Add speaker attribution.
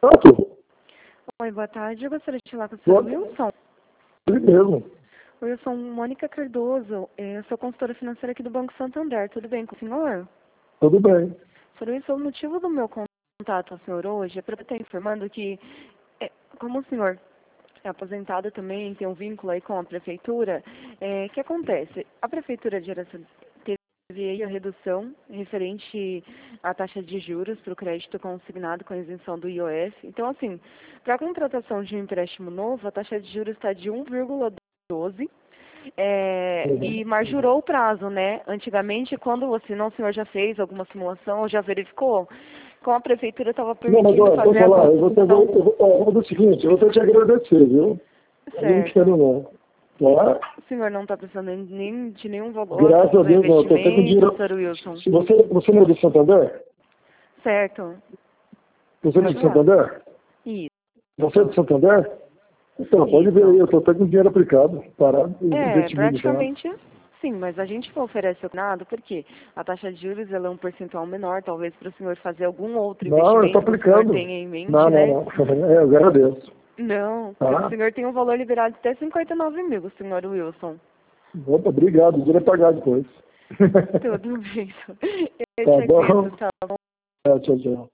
Speaker 1: Pronto.
Speaker 2: Oi, boa tarde. Eu gostaria de falar com o senhor Wilson.
Speaker 1: Ele mesmo.
Speaker 2: Oi, eu sou Mônica Cardoso. Eu sou consultora financeira aqui do Banco Santander. Tudo bem com o senhor?
Speaker 1: Tudo bem.
Speaker 2: Senhor Wilson, o motivo do meu contato ao senhor hoje é para estar informando que, como o senhor é aposentado também, tem um vínculo aí com a prefeitura, o que acontece? A prefeitura de Araçatuba teve aí a redução referente à taxa de juros para o crédito consignado com a isenção do IOF. Então, assim, para a contratação de um empréstimo novo, a taxa de juros está de 1,12 e majorou o prazo, né? Antigamente, quando o senhor já fez alguma simulação ou já verificou, com a prefeitura estava permitindo fazer a
Speaker 1: falar,
Speaker 2: construção.
Speaker 1: eu vou fazer o seguinte, eu vou te agradecer, viu? Eu não quero não. Tá?
Speaker 2: O senhor não está precisando nem de nenhum valor?
Speaker 1: Graças a Deus, não. Estou até com dinheiro.
Speaker 2: Sr. Wilson.
Speaker 1: Você não é do Santander?
Speaker 2: Certo.
Speaker 1: Você não é do Santander?
Speaker 2: Isso.
Speaker 1: Você é do Santander? Então, pode ver aí, eu estou até com dinheiro aplicado para
Speaker 2: praticamente sim, mas a gente oferece o nada porque a taxa de juros ela é um percentual menor, talvez para o senhor fazer algum outro investimento
Speaker 1: eu estou aplicando.
Speaker 2: que o senhor tenha em mente,
Speaker 1: Não. Eu agradeço.
Speaker 2: Não, o senhor tem um valor liberado de até 59 mil, senhor Wilson.
Speaker 1: Opa, obrigado, o dinheiro é pagar depois.
Speaker 2: Tudo bem.
Speaker 1: Tá bom.
Speaker 2: Tá bom.
Speaker 1: Tchau.